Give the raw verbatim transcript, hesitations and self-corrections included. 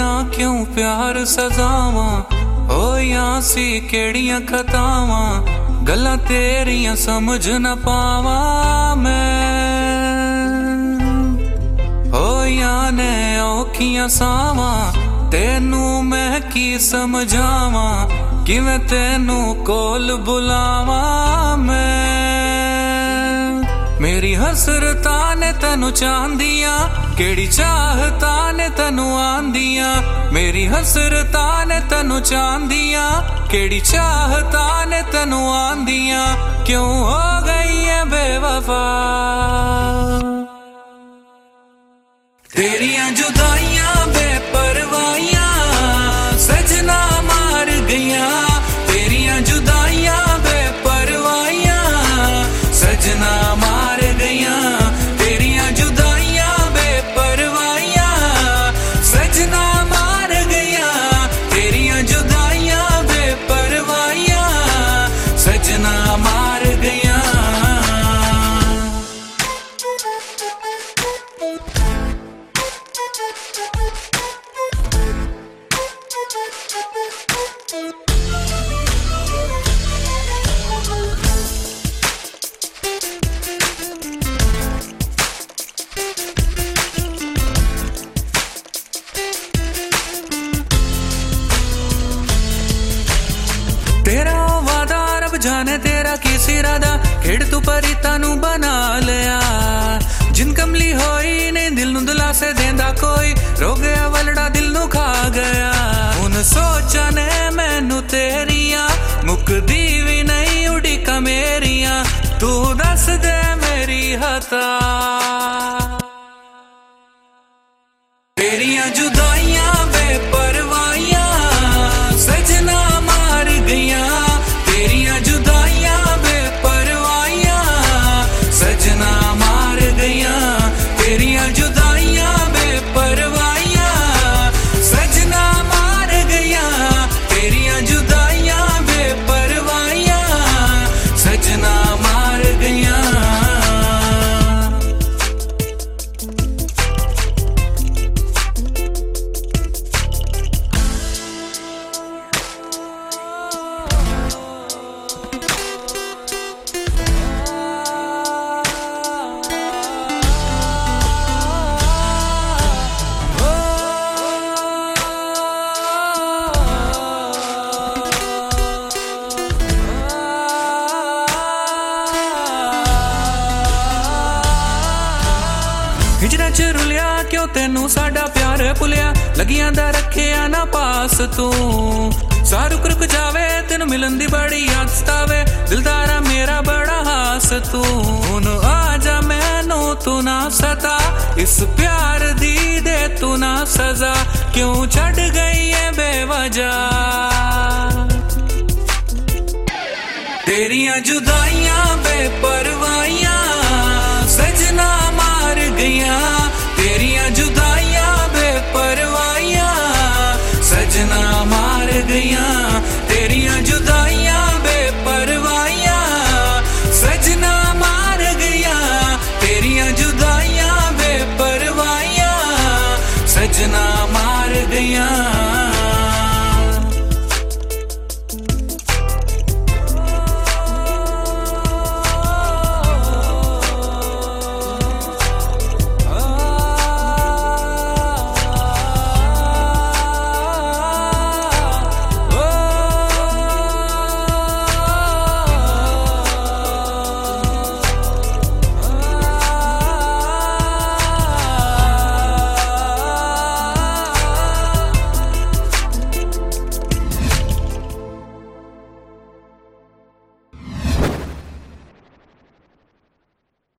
क्यों प्यार सजावां होया सी केड़ियां खतावां गल्लां तेरियां समझ न पावां मैं होया ने औखियां सावां तेनू मैं की समझावां किवें तेनू कोल बुलावां मैं मेरी हसरता ने तेनू चांदियां केड़ी चाहता ने तेनू आंदियां मेरी हसरता ने तेनू चांदियां केड़ी चाहता ने तेनू आंदियां क्यों हो गई है बेवफा तेरियां जुदाइयां बेपरवाहियां सजना मार गईयां तेरियां जुदाइयां बेपरवाहियां सजना मार गईयां तेरियां जुदाइयां बेपरवाहियां सजना मार गईयां तेरियां जुदाइयां बेपरवाहियां सजना मार गईयां तेरा वादा रब जाने तेरा किस इरादा खेड़ तू परिता नू बना लिया जिन कमली होई नहीं दिल नू दिलासे देंदा कोई रो गया वलड़ा दिल नू खा गया हुन सोचा ने मैनू तेरियां मुकदी भी नहीं उड़ीका मेरियां तू दस दे मेरी हता तेरियां जुदाइयां बेपरवाहियां सजना मार गईयां तेरियां जुदाइयां बेपरवाहियां सजना मार गईयां तेरियां जुदाइयां बेपरवाहियां सजना मार गईयां तेरियां जुदाइयां बेपरवाहियां सजना मार गईयां हिजरा च रुलिया क्यों तेनू साडा प्यार भुलिया लगियां दा रखिया ना पास तू सारू रुक जावे तेनू मिलन दी बड़ी याद सतावे दिलदारा मेरा बड़ा हास तू हुन आजा मैनू तू ना सता इस प्यार दी दे तू ना सजा क्यों छड़ गई है बेवजह तेरियां जुदाइयां बेपरवाहियां सजना मार गईयां तेरियां जुदाइयां बेपरवाहियां सजना मार गईयां तेरियां जुदाइयां बेपरवाहियां सजना मार गईयां तेरियां जुदाइयां बेपरवाहियां सजना मार गईयां।